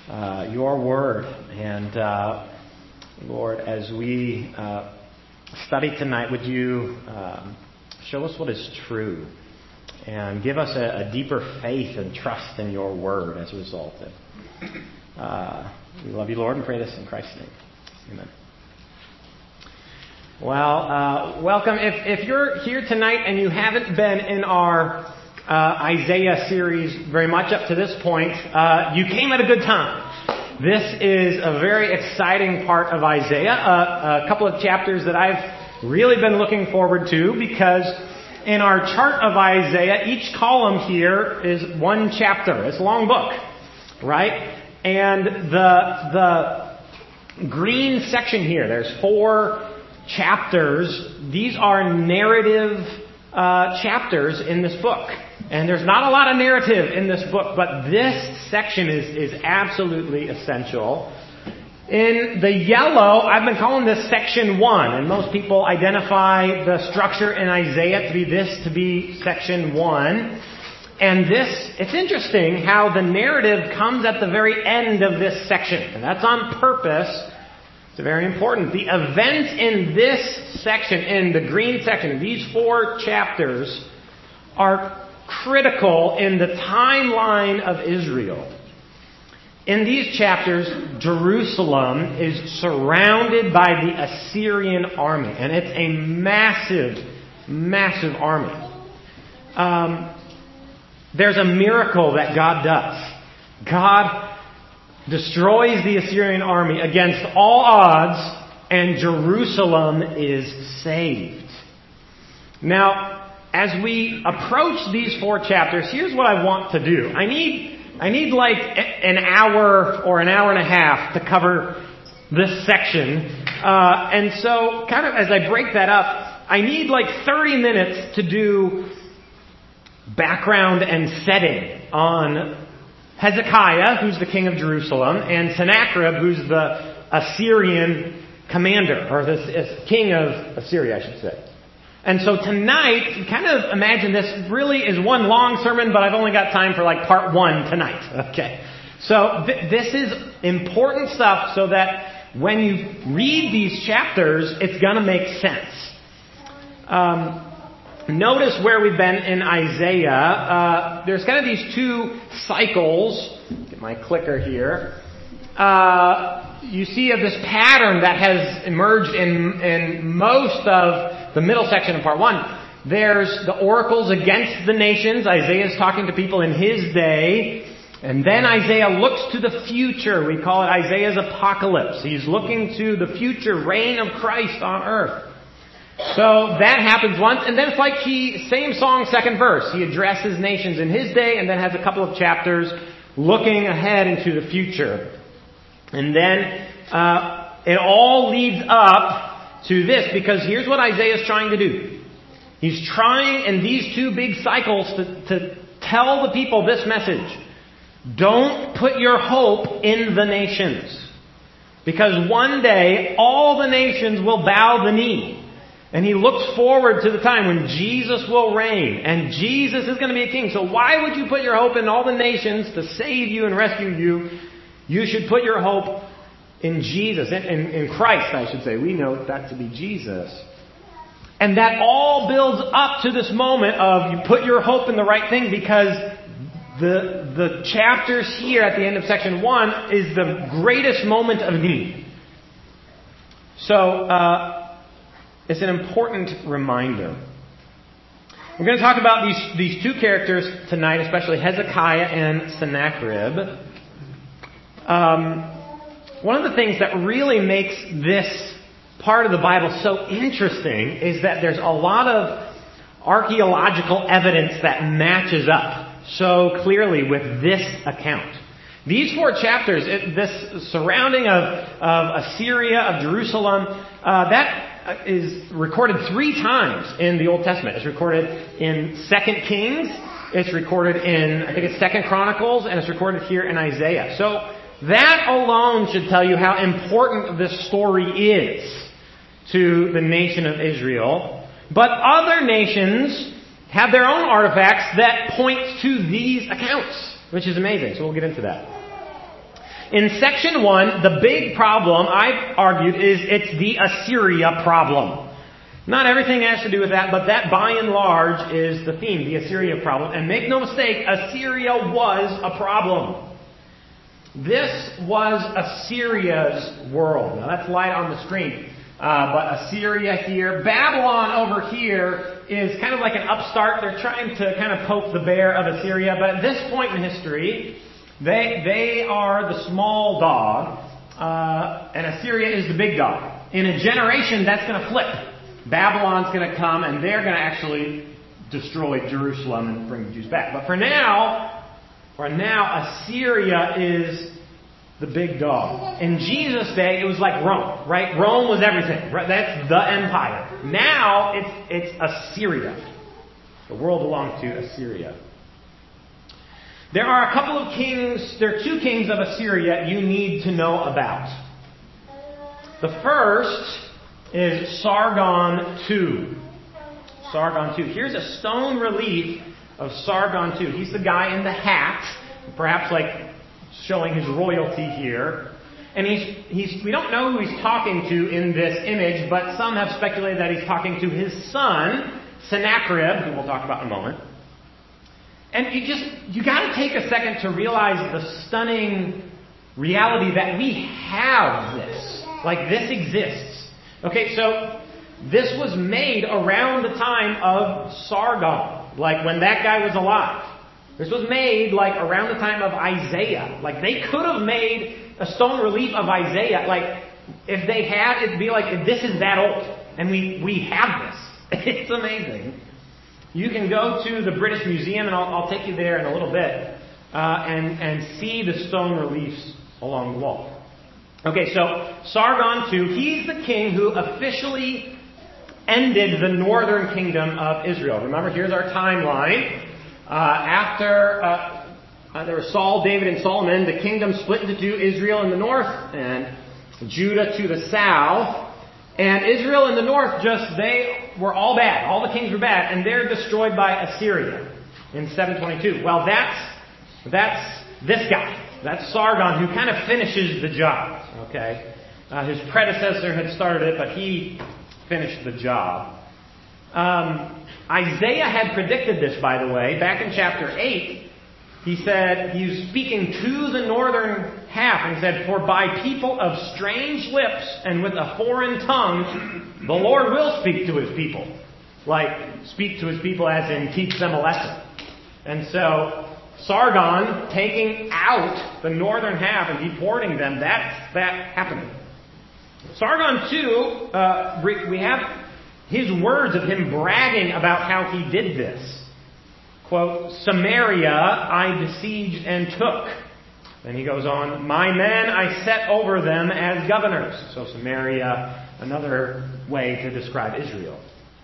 your word. And Lord, as we study tonight, would you show us what is true and give us a deeper faith and trust in your word as a result. We love you, Lord, and pray this in Christ's name. Amen. Well, welcome. If you're here tonight and you haven't been in our Isaiah series very much up to this point, you came at a good time. This is a very exciting part of Isaiah, a couple of chapters that I've really been looking forward to, because in our chart of Isaiah, each column here is one chapter. It's a long book, right? And the green section here, there's 4 chapters. These are narrative chapters in this book. And there's not a lot of narrative in this book, but this section is absolutely essential. In the yellow, I've been calling this section 1, and most people identify the structure in Isaiah to be section 1. And it's interesting how the narrative comes at the very end of this section, and that's on purpose. It's very important. The events in this section, in the green section, these 4 chapters, are critical in the timeline of Israel. In these chapters, Jerusalem is surrounded by the Assyrian army, and it's a massive, massive army. There's a miracle that God does. God destroys the Assyrian army against all odds, and Jerusalem is saved. Now, as we approach these 4 chapters, here's what I want to do. I need like an hour or an hour and a half to cover this section. And so, kind of as I break that up, I need like 30 minutes to do background and setting on Hezekiah, who's the king of Jerusalem, and Sennacherib, who's the Assyrian commander, or the king of Assyria, I should say. And so tonight, kind of imagine this really is one long sermon, but I've only got time for like part 1 tonight. Okay. So this is important stuff so that when you read these chapters, it's going to make sense. Notice where we've been in Isaiah. There's kind of these 2 cycles. Get my clicker here. You see of this pattern that has emerged in most of the middle section of part 1. There's the oracles against the nations. Isaiah is talking to people in his day. And then Isaiah looks to the future. We call it Isaiah's apocalypse. He's looking to the future reign of Christ on earth. So that happens once. And then it's like same song, second verse. He addresses nations in his day and then has a couple of chapters looking ahead into the future. And then it all leads up to this, because here's what Isaiah is trying to do. He's trying in these 2 big cycles to tell the people this message. Don't put your hope in the nations. Because one day, all the nations will bow the knee. And he looks forward to the time when Jesus will reign. And Jesus is going to be a king. So why would you put your hope in all the nations to save you and rescue you? You should put your hope in Jesus, in Christ, I should say. We know that to be Jesus. And that all builds up to this moment of you put your hope in the right thing, because the chapters here at the end of section 1 is the greatest moment of need. So, it's an important reminder. We're going to talk about these 2 characters tonight, especially Hezekiah and Sennacherib. One of the things that really makes this part of the Bible so interesting is that there's a lot of archaeological evidence that matches up so clearly with this account. These 4 chapters, this surrounding of Assyria, of Jerusalem, that is recorded 3 times in the Old Testament. It's recorded in 2 Kings, it's recorded in, I think it's 2 Chronicles, and it's recorded here in Isaiah. So that alone should tell you how important this story is to the nation of Israel. But other nations have their own artifacts that point to these accounts, which is amazing. So we'll get into that. in section 1, the big problem, I've argued, is it's the Assyria problem. Not everything has to do with that, but that by and large is the theme, the Assyria problem. And make no mistake, Assyria was a problem. This was Assyria's world. Now that's light on the screen. But Assyria here. Babylon over here is kind of like an upstart. They're trying to kind of poke the bear of Assyria. But at this point in history, they are the small dog. And Assyria is the big dog. In a generation, that's going to flip. Babylon's going to come and they're going to actually destroy Jerusalem and bring the Jews back. But for now, Assyria is the big dog. In Jesus' day, it was like Rome, right? Rome was everything. Right? That's the empire. Now, it's Assyria. The world belongs to Assyria. There are a couple of kings, there are two kings of Assyria you need to know about. The first is Sargon II. Sargon II. Here's a stone relief of Sargon II. He's the guy in the hat, perhaps like showing his royalty here. And we don't know who he's talking to in this image, but some have speculated that he's talking to his son, Sennacherib, who we'll talk about in a moment. And you got to take a second to realize the stunning reality that we have this. Like this exists. Okay, so this was made around the time of Sargon, like when that guy was alive. This was made like around the time of Isaiah. Like they could have made a stone relief of Isaiah. Like if they had, it'd be like, this is that old. And we have this. It's amazing. You can go to the British Museum, and I'll take you there in a little bit, and see the stone reliefs along the wall. Okay, so Sargon II, he's the king who officially ended the northern kingdom of Israel. Remember, here's our timeline. After there were Saul, David, and Solomon, the kingdom split into two, Israel in the north and Judah to the south. And Israel in the north, they were all bad. All the kings were bad, and they're destroyed by Assyria in 722. Well, that's this guy. That's Sargon, who kind of finishes the job. Okay, his predecessor had started it, but he finished the job. Isaiah had predicted this, by the way, back in chapter 8. He said, he was speaking to the northern half, and said, "For by people of strange lips and with a foreign tongue, the Lord will speak to his people." Like, speak to his people as in teach them a lesson. And so, Sargon taking out the northern half and deporting them, that's that happening. Sargon II, we have his words of him bragging about how he did this. Quote, "Samaria I besieged and took." Then he goes on, "My men I set over them as governors." So Samaria, another way to describe Israel.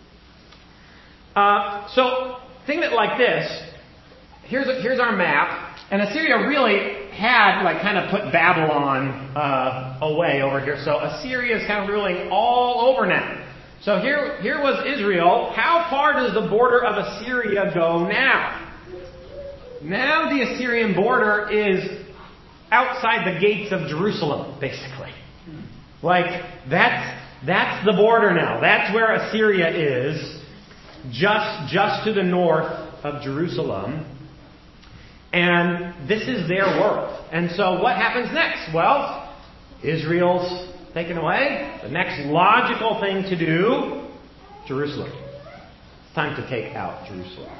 So think of it like this. Here's our map. And Assyria really had kind of put Babylon away over here. So Assyria is kind of ruling all over now. So here was Israel. How far does the border of Assyria go now? Now the Assyrian border is outside the gates of Jerusalem, basically. Like, that's the border now. That's where Assyria is, just to the north of Jerusalem. And this is their world. And so what happens next? Well, Israel's taken away. The next logical thing to do, Jerusalem. It's time to take out Jerusalem.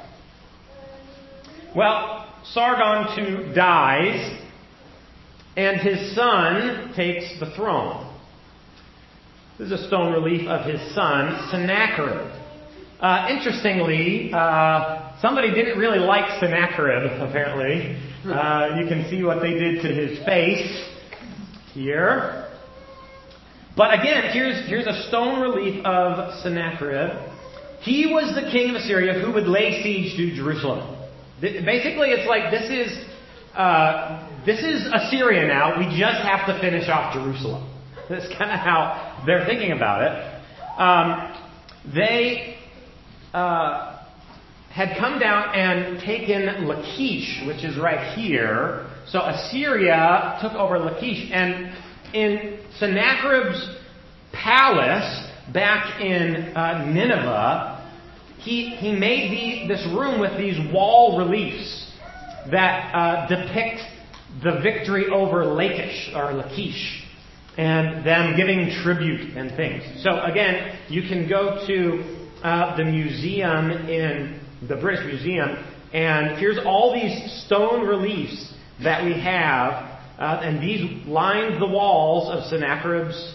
Well, Sargon II dies, and his son takes the throne. This is a stone relief of his son, Sennacherib. Interestingly, somebody didn't really like Sennacherib, apparently. You can see what they did to his face here. But again, here's a stone relief of Sennacherib. He was the king of Assyria who would lay siege to Jerusalem. Basically, it's like this is Assyria now. We just have to finish off Jerusalem. That's kind of how they're thinking about it. They had come down and taken Lachish, which is right here. So Assyria took over Lachish, and in Sennacherib's palace back in Nineveh, he made this room with these wall reliefs that depict the victory over Lachish, and them giving tribute and things. So again, you can go to the museum in the British Museum, and here's all these stone reliefs that we have, and these lined the walls of Sennacherib's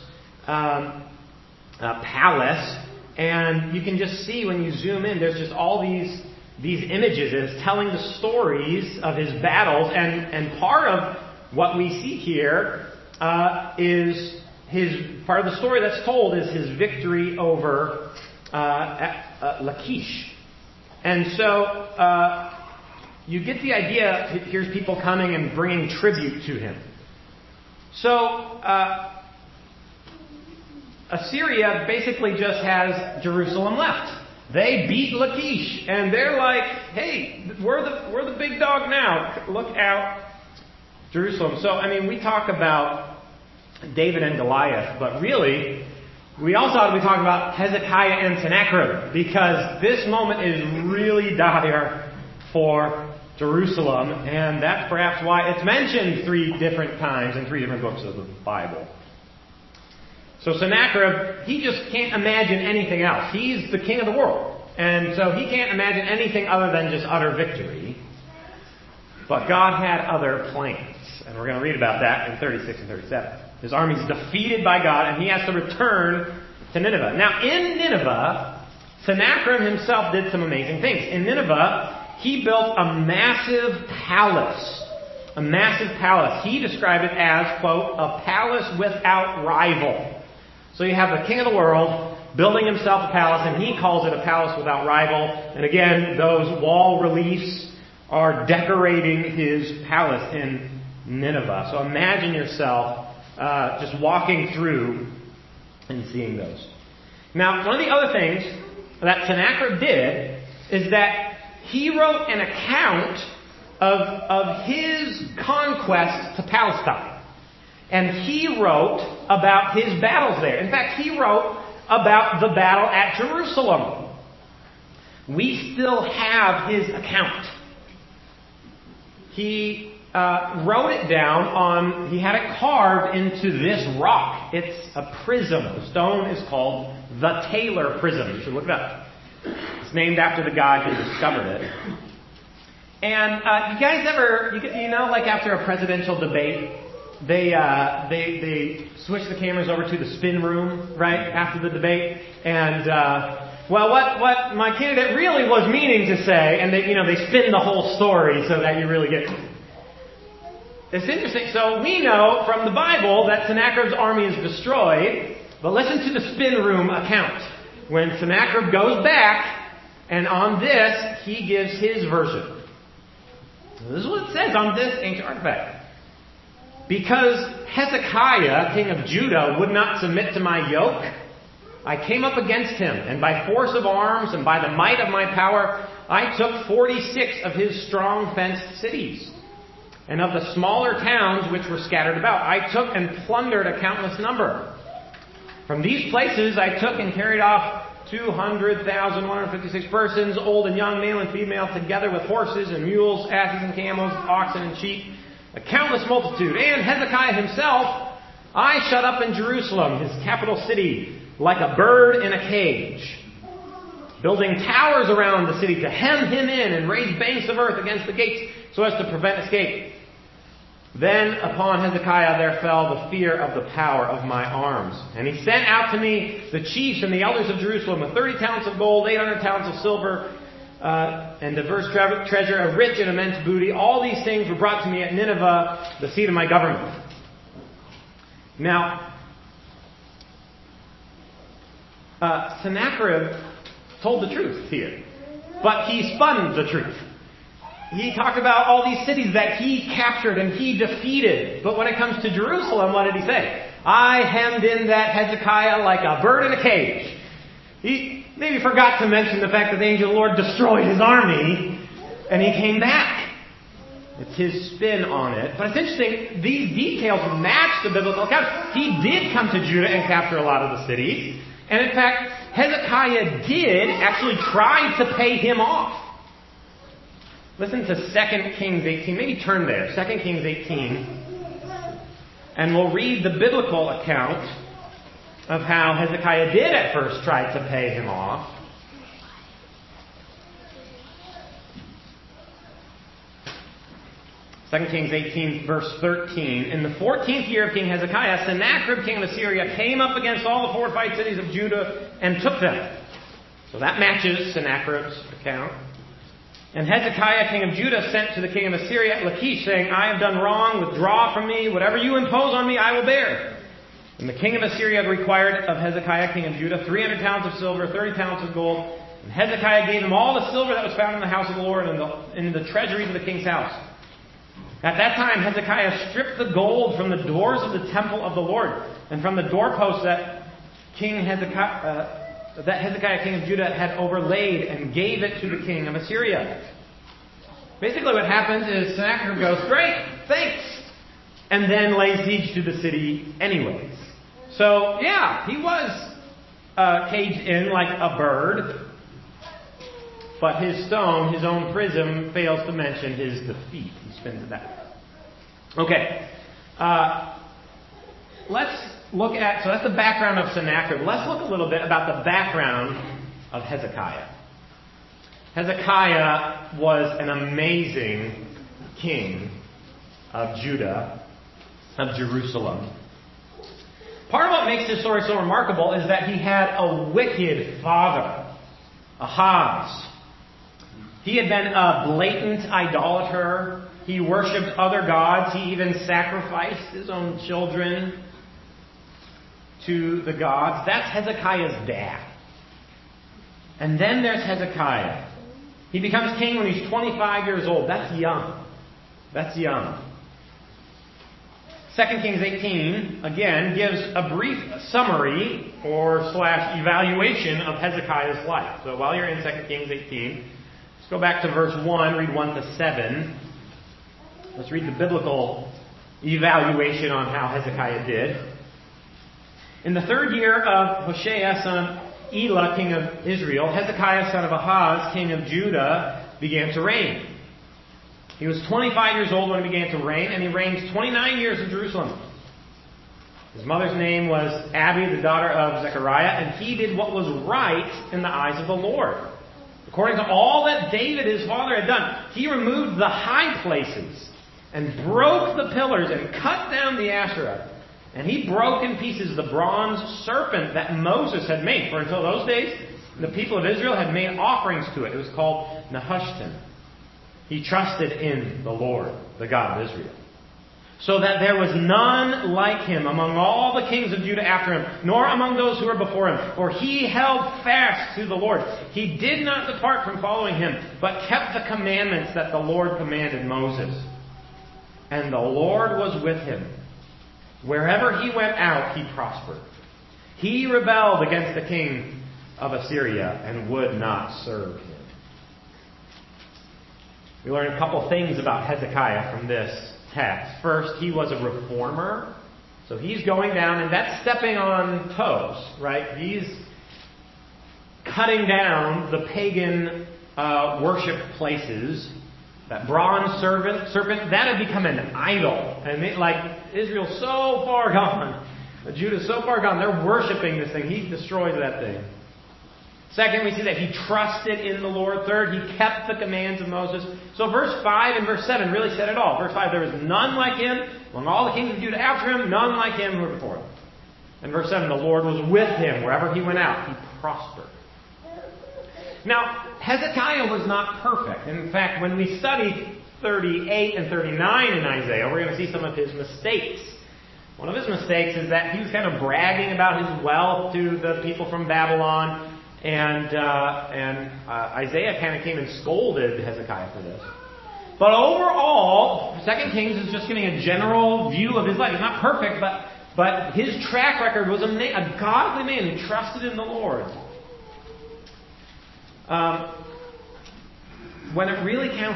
palace, and you can just see when you zoom in, there's just all these images. It's telling the stories of his battles, and part of what we see here is part of the story that's told is his victory over Lachish. And so you get the idea. Here's people coming and bringing tribute to him. So Assyria basically just has Jerusalem left. They beat Lachish, and they're like, "Hey, we're the big dog now. Look out, Jerusalem." So I mean, we talk about David and Goliath, but really, we also ought to be talking about Hezekiah and Sennacherib, because this moment is really dire for Jerusalem, and that's perhaps why it's mentioned 3 different times in 3 different books of the Bible. So Sennacherib, he just can't imagine anything else. He's the king of the world, and so he can't imagine anything other than just utter victory. But God had other plans, and we're going to read about that in 36 and 37. His army's defeated by God, and he has to return to Nineveh. Now, in Nineveh, Sennacherib himself did some amazing things. In Nineveh, he built a massive palace. A massive palace. He described it as, quote, a palace without rival. So you have the king of the world building himself a palace, and he calls it a palace without rival. And again, those wall reliefs are decorating his palace in Nineveh. So imagine yourself just walking through and seeing those. Now, one of the other things that Sennacherib did is that he wrote an account of his conquest to Palestine. And he wrote about his battles there. In fact, he wrote about the battle at Jerusalem. We still have his account. He wrote it down he had it carved into this rock. It's a prism. The stone is called the Taylor Prism. You should look it up. It's named after the guy who discovered it. And you guys ever, like after a presidential debate, they switch the cameras over to the spin room, right, after the debate, and what my candidate really was meaning to say, and they spin the whole story so that you really get it. It's interesting. So we know from the Bible that Sennacherib's army is destroyed, but listen to the spin room account. When Sennacherib goes back, and on this, he gives his version. This is what it says on this ancient artifact. Because Hezekiah, king of Judah, would not submit to my yoke, I came up against him, and by force of arms and by the might of my power, I took 46 of his strong fenced cities. And of the smaller towns which were scattered about, I took and plundered a countless number. From these places I took and carried off 200,156 persons, old and young, male and female, together with horses and mules, asses and camels, oxen and sheep, a countless multitude. And Hezekiah himself I shut up in Jerusalem, his capital city, like a bird in a cage, building towers around the city to hem him in and raise banks of earth against the gates so as to prevent escape. Then upon Hezekiah there fell the fear of the power of my arms. And he sent out to me the chiefs and the elders of Jerusalem with 30 talents of gold, 800 talents of silver, and diverse treasure, a rich and immense booty. All these things were brought to me at Nineveh, the seat of my government. Now, Sennacherib told the truth here, but he spun the truth. He talked about all these cities that he captured and he defeated. But when it comes to Jerusalem, what did he say? I hemmed in that Hezekiah like a bird in a cage. He maybe forgot to mention the fact that the angel of the Lord destroyed his army and he came back. It's his spin on it. But it's interesting, these details match the biblical account. He did come to Judah and capture a lot of the cities. And in fact, Hezekiah did actually try to pay him off. Listen to 2 Kings 18. Maybe turn there. 2 Kings 18. And we'll read the biblical account of how Hezekiah did at first try to pay him off. 2 Kings 18, verse 13. In the 14th year of King Hezekiah, Sennacherib, king of Assyria, came up against all the fortified cities of Judah and took them. So that matches Sennacherib's account. And Hezekiah, king of Judah, sent to the king of Assyria at Lachish, saying, I have done wrong, withdraw from me, whatever you impose on me, I will bear. And the king of Assyria required of Hezekiah, king of Judah, 300 talents of silver, 30 talents of gold. And Hezekiah gave him all the silver that was found in the house of the Lord and in the treasuries of the king's house. At that time, Hezekiah stripped the gold from the doors of the temple of the Lord and from the doorposts that Hezekiah, king of Judah, had overlaid and gave it to the king of Assyria. Basically what happens is Sennacherib goes, great, thanks, and then lays siege to the city anyways. So, yeah, he was caged in like a bird, but his stone, his own prism, fails to mention his defeat. He spins it that way. Okay. Let's look at, so that's the background of Sennacherib. Let's look a little bit about the background of Hezekiah. Hezekiah was an amazing king of Judah, of Jerusalem. Part of what makes this story so remarkable is that he had a wicked father, Ahaz. He had been a blatant idolater. He worshipped other gods. He even sacrificed his own children to the gods. That's Hezekiah's dad. And then there's Hezekiah. He becomes king when he's 25 years old. That's young. That's young. 2 Kings 18, again, gives a brief summary or / evaluation of Hezekiah's life. So while you're in 2 Kings 18, let's go back to verse 1, read 1 to 7. Let's read the biblical evaluation on how Hezekiah did. In the 3rd year of Hoshea, son of Elah, king of Israel, Hezekiah, son of Ahaz, king of Judah, began to reign. He was 25 years old when he began to reign, and he reigned 29 years in Jerusalem. His mother's name was Abi, the daughter of Zechariah, and he did what was right in the eyes of the Lord. According to all that David, his father, had done, he removed the high places and broke the pillars and cut down the Asherah. And he broke in pieces the bronze serpent that Moses had made. For until those days, the people of Israel had made offerings to it. It was called Nehushtan. He trusted in the Lord, the God of Israel. So that there was none like him among all the kings of Judah after him, nor among those who were before him. For he held fast to the Lord. He did not depart from following him, but kept the commandments that the Lord commanded Moses. And the Lord was with him. Wherever he went out, he prospered. He rebelled against the king of Assyria and would not serve him. We learn a couple things about Hezekiah from this text. First, he was a reformer. So he's going down, and that's stepping on toes, right? He's cutting down the pagan worship places. That bronze serpent, that had become an idol. And Israel's so far gone. Judah's so far gone. They're worshiping this thing. He destroys that thing. Second, we see that he trusted in the Lord. Third, he kept the commands of Moses. So verse 5 and verse 7 really said it all. Verse 5, there was none like him among all the kings of Judah after him, none like him who were before him. And verse 7, the Lord was with him. Wherever he went out, he prospered. Now, Hezekiah was not perfect. In fact, when we study 38 and 39 in Isaiah, we're going to see some of his mistakes. One of his mistakes is that he was kind of bragging about his wealth to the people from Babylon. And Isaiah kind of came and scolded Hezekiah for this. But overall, 2 Kings is just giving a general view of his life. He's not perfect, but his track record was a godly man who trusted in the Lord. When it really counted,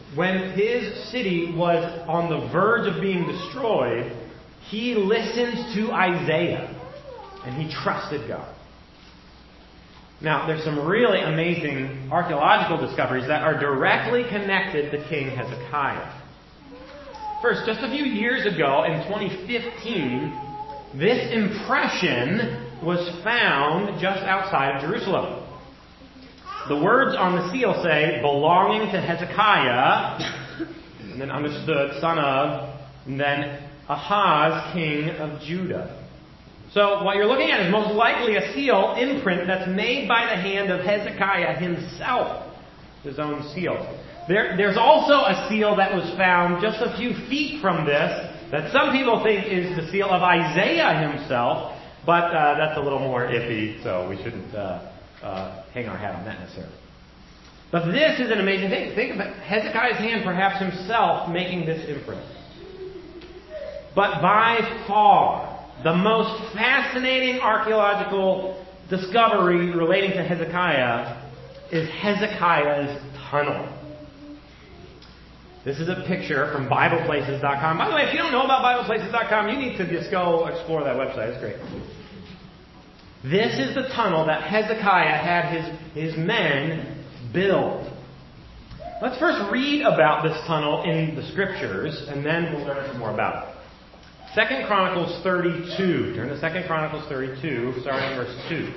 when his city was on the verge of being destroyed, he listened to Isaiah and he trusted God. Now, there's some really amazing archaeological discoveries that are directly connected to King Hezekiah. First, just a few years ago, in 2015, this impression was found just outside of Jerusalem. The words on the seal say, belonging to Hezekiah, and then understood, son of, and then Ahaz, king of Judah. So what you're looking at is most likely a seal imprint that's made by the hand of Hezekiah himself, his own seal. There's also a seal that was found just a few feet from this that some people think is the seal of Isaiah himself, but that's a little more iffy, so we shouldn't hang our hat on that necessarily. But this is an amazing thing. Think of Hezekiah's hand, perhaps himself, making this imprint. But by far, the most fascinating archaeological discovery relating to Hezekiah is Hezekiah's tunnel. This is a picture from BiblePlaces.com. By the way, if you don't know about BiblePlaces.com, you need to just go explore that website. It's great. This is the tunnel that Hezekiah had his men build. Let's first read about this tunnel in the Scriptures, and then we'll learn some more about it. 2 Chronicles 32. Turn to 2 Chronicles 32, starting in verse 2.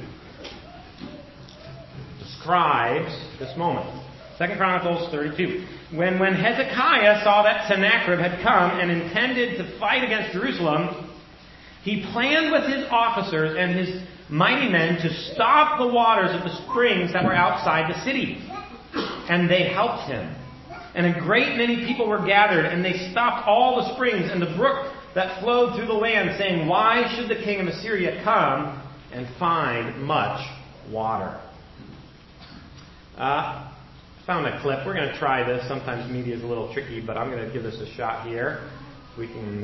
Describes this moment. 2 Chronicles 32. When Hezekiah saw that Sennacherib had come and intended to fight against Jerusalem, he planned with his officers and his mighty men to stop the waters of the springs that were outside the city. And they helped him. And a great many people were gathered, and they stopped all the springs and the brook that flowed through the land, saying, why should the king of Assyria come and find much water? Found a clip. We're going to try this. Sometimes media is a little tricky, but I'm going to give this a shot here. We can...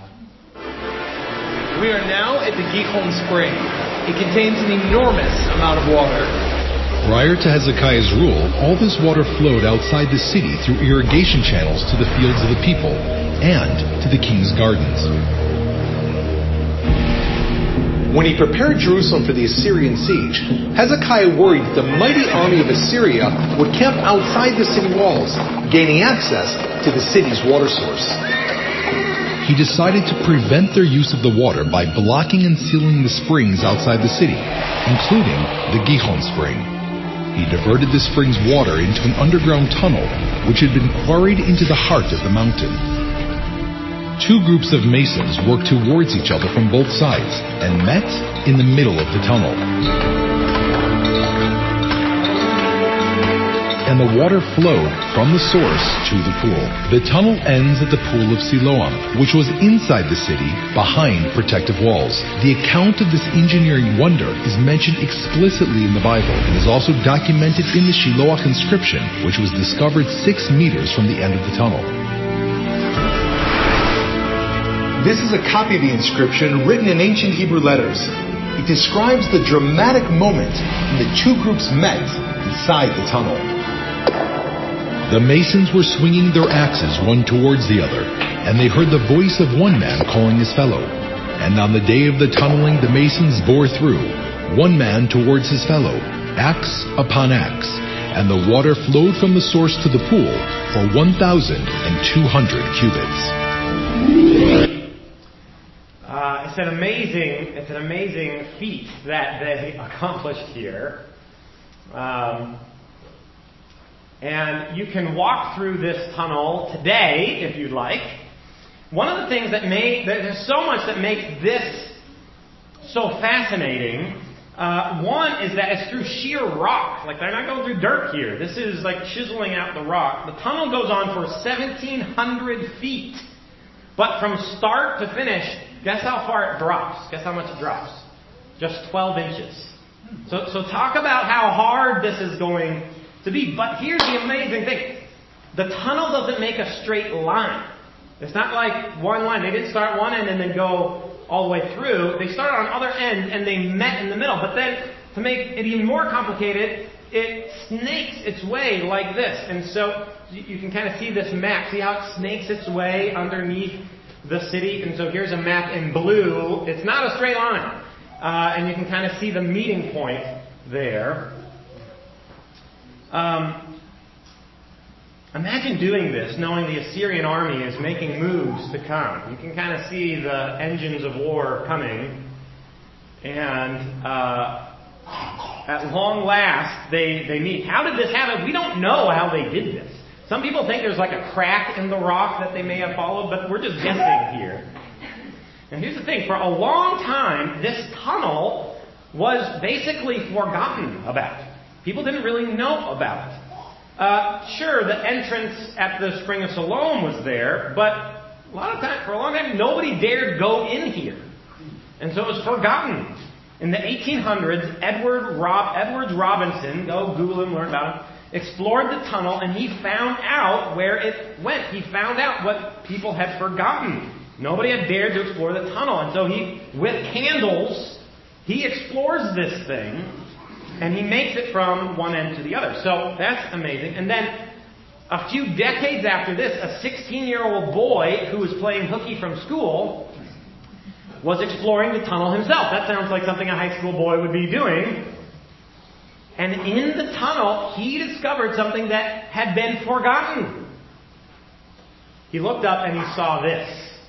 We are now at the Gihon Spring. It contains an enormous amount of water. Prior to Hezekiah's rule, all this water flowed outside the city through irrigation channels to the fields of the people and to the king's gardens. When he prepared Jerusalem for the Assyrian siege, Hezekiah worried that the mighty army of Assyria would camp outside the city walls, gaining access to the city's water source. He decided to prevent their use of the water by blocking and sealing the springs outside the city, including the Gihon Spring. He diverted the spring's water into an underground tunnel, which had been quarried into the heart of the mountain. Two groups of masons worked towards each other from both sides and met in the middle of the tunnel. And the water flowed from the source to the pool. The tunnel ends at the pool of Siloam, which was inside the city, behind protective walls. The account of this engineering wonder is mentioned explicitly in the Bible and is also documented in the Shiloah inscription, which was discovered 6 meters from the end of the tunnel. This is a copy of the inscription written in ancient Hebrew letters. It describes the dramatic moment when the two groups met inside the tunnel. The masons were swinging their axes one towards the other, and they heard the voice of one man calling his fellow. And on the day of the tunneling, the masons bore through, one man towards his fellow, axe upon axe, and the water flowed from the source to the pool for 1,200 cubits. It's an amazing feat that they accomplished here. And you can walk through this tunnel today, if you'd like. One of the things there's so much that makes this so fascinating. One is that it's through sheer rock. Like, they're not going through dirt here. This is like chiseling out the rock. The tunnel goes on for 1,700 feet. But from start to finish, guess how far it drops? Guess how much it drops? Just 12 inches. So talk about how hard this is going to be. But here's the amazing thing. The tunnel doesn't make a straight line. It's not like one line. They didn't start one end and then go all the way through. They started on other ends and they met in the middle. But then, to make it even more complicated, it snakes its way like this. And so you can kind of see this map. See how it snakes its way underneath the city? And so here's a map in blue. It's not a straight line. And you can kind of see the meeting point there. Imagine doing this, knowing the Assyrian army is making moves to come. You can kind of see the engines of war coming. And at long last, they meet. How did this happen? We don't know how they did this. Some people think there's like a crack in the rock that they may have followed, but we're just guessing here. And here's the thing. For a long time, this tunnel was basically forgotten about. People didn't really know about it. Sure, the entrance at the Spring of Siloam was there, but for a long time, nobody dared go in here. And so it was forgotten. In the 1800s, Edwards Robinson, go Google him, learn about him, explored the tunnel, and he found out where it went. He found out what people had forgotten. Nobody had dared to explore the tunnel. And so with candles, he explores this thing, and he makes it from one end to the other. So that's amazing. And then a few decades after this, a 16-year-old boy who was playing hooky from school was exploring the tunnel himself. That sounds like something a high school boy would be doing. And in the tunnel, he discovered something that had been forgotten. He looked up and he saw this.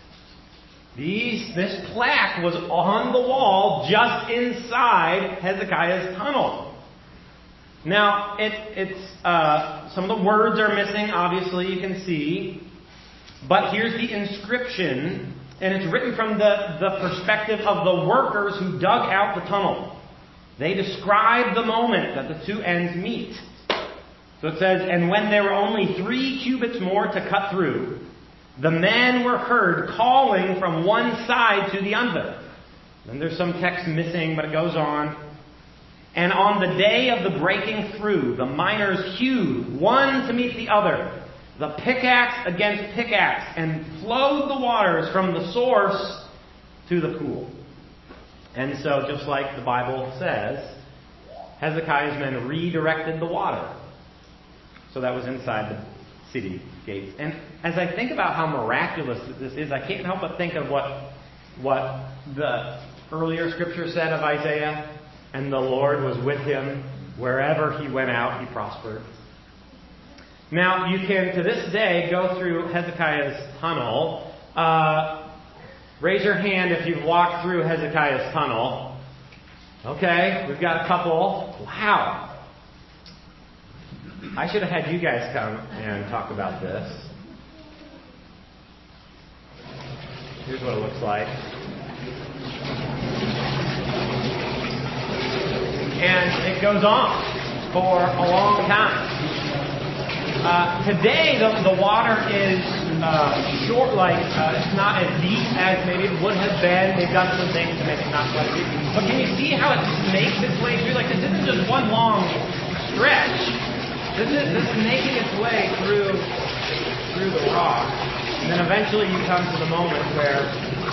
This plaque was on the wall just inside Hezekiah's tunnel. Now, some of the words are missing, obviously, you can see. But here's the inscription, and it's written from the perspective of the workers who dug out the tunnel. They describe the moment that the two ends meet. So it says, "And when there were only 3 cubits more to cut through, the men were heard calling from one side to the other." Then there's some text missing, but it goes on. "And on the day of the breaking through, the miners hewed one to meet the other, the pickaxe against pickaxe, and flowed the waters from the source to the pool." And so, just like the Bible says, Hezekiah's men redirected the water. So that was inside the city gates. And as I think about how miraculous this is, I can't help but think of what the earlier scripture said of Isaiah. "And the Lord was with him. Wherever he went out, he prospered." Now, you can, to this day, go through Hezekiah's tunnel. Raise your hand if you've walked through Hezekiah's tunnel. Okay, we've got a couple. Wow. I should have had you guys come and talk about this. Here's what it looks like. And it goes on for a long time. Today, the water is short, it's not as deep as maybe it would have been. They've done some things to make it not quite deep. But can you see how it makes its way through? Like, this isn't just one long stretch. This is making its way through the rock. And then eventually you come to the moment where...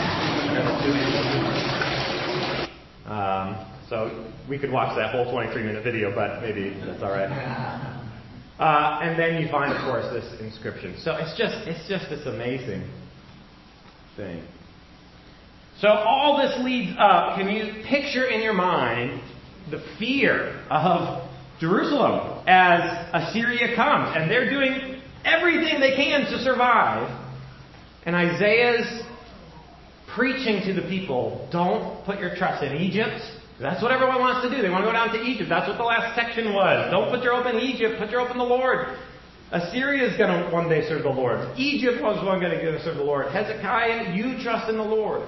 So we could watch that whole 23-minute video, but maybe that's all right. And then you find, of course, this inscription. So it's just this amazing thing. So all this leads up. Can you picture in your mind the fear of Jerusalem as Assyria comes? And they're doing everything they can to survive. And Isaiah's preaching to the people, don't put your trust in Egypt. That's what everyone wants to do. They want to go down to Egypt. That's what the last section was. Don't put your hope in Egypt. Put your hope in the Lord. Assyria is going to one day serve the Lord. Egypt was one going to serve the Lord. Hezekiah, you trust in the Lord.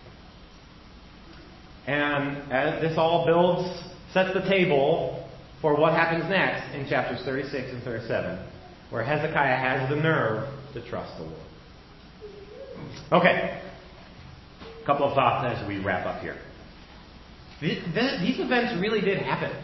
And as this all sets the table for what happens next in chapters 36 and 37, where Hezekiah has the nerve to trust the Lord. Okay. A couple of thoughts as we wrap up here. These events really did happen.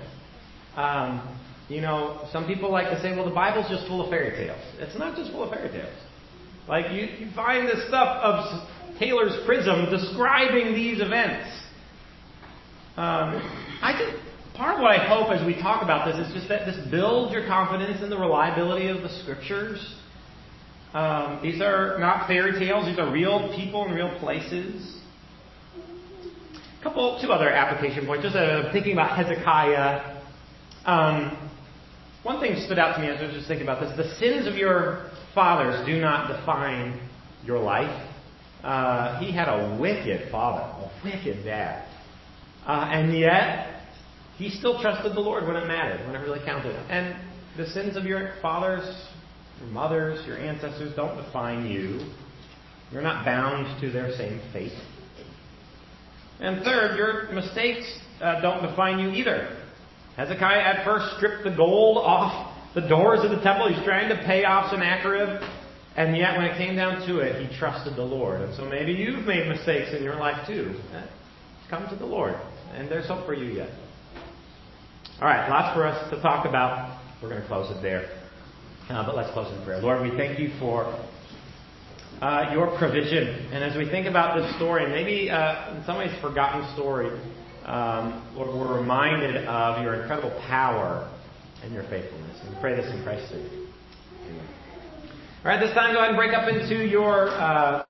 Some people like to say, well, the Bible's just full of fairy tales. It's not just full of fairy tales. Like, you find this stuff of Taylor's Prism describing these events. I think part of what I hope as we talk about this is just that this builds your confidence in the reliability of the Scriptures. These are not fairy tales. These are real people and real places. Two other application points. Just thinking about Hezekiah. One thing stood out to me as I was just thinking about this. The sins of your fathers do not define your life. He had a wicked father, a wicked dad. And yet, he still trusted the Lord when it mattered, when it really counted. And the sins of your fathers, your mothers, your ancestors don't define you. You're not bound to their same fate. And third, your mistakes don't define you either. Hezekiah at first stripped the gold off the doors of the temple. He's trying to pay off Sennacherib. And yet when it came down to it, he trusted the Lord. And so maybe you've made mistakes in your life too. Come to the Lord. And there's hope for you yet. All right, lots for us to talk about. We're going to close it there. But let's close in prayer. Lord, we thank you for your provision. And as we think about this story, maybe in some ways forgotten story, Lord, we're reminded of your incredible power and your faithfulness. And we pray this in Christ's name. Amen. All right, this time go ahead and break up into your